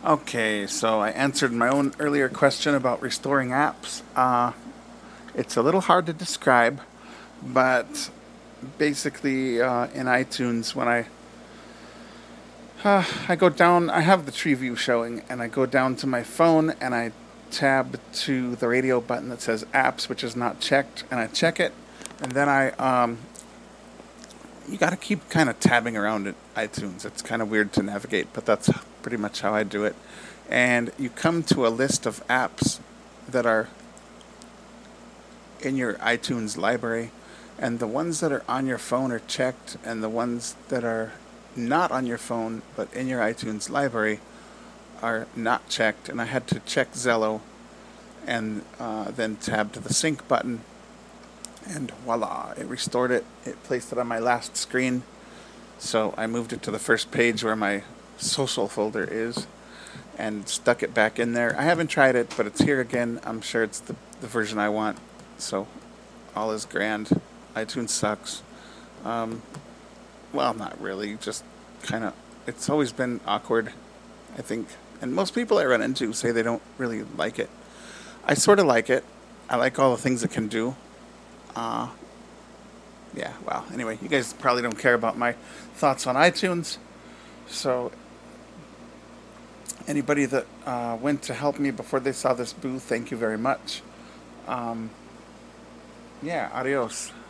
Okay, so I answered my own earlier question about restoring apps. It's a little hard to describe, but basically, in iTunes, when I go down, I have the tree view showing, and I go down to my phone and I tab to the radio button that says apps, which is not checked, and I check it, and then you got to keep kind of tabbing around at iTunes. It's kind of weird to navigate, but that's pretty much how I do it. And you come to a list of apps that are in your iTunes library, and the ones that are on your phone are checked, and the ones that are not on your phone but in your iTunes library are not checked. And I had to check Zello and then tab to the sync button, and voila, it restored it. It placed it on my last screen. So I moved it to the first page where my social folder is and stuck it back in there. I haven't tried it, but it's here again. I'm sure it's the version I want. So all is grand. iTunes sucks. Um, well, not really. Just kind of. It's always been awkward, I think. And most people I run into say they don't really like it. I sort of like it. I like all the things it can do. Uh, yeah, well, anyway, you guys probably don't care about my thoughts on iTunes. So, anybody that went to help me before they saw this booth, thank you very much. Um, yeah, adios.